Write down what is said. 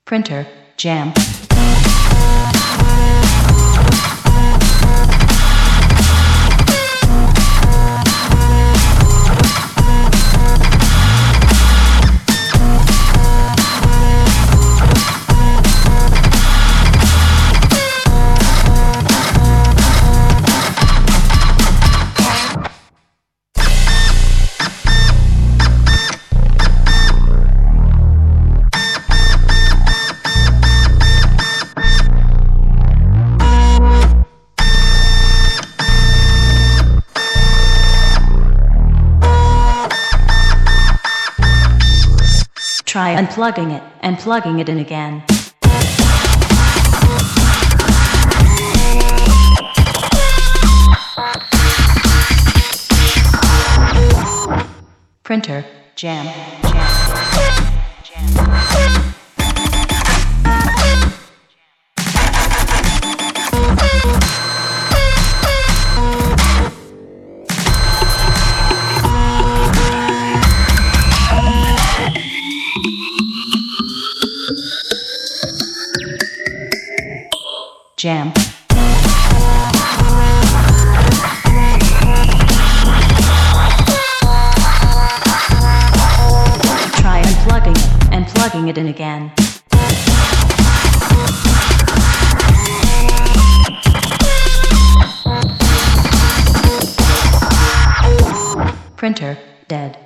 Printer, jam. Try unplugging it and plugging it in again. Printer, jam, jam. Try unplugging it and plugging it in again. Printer, dead.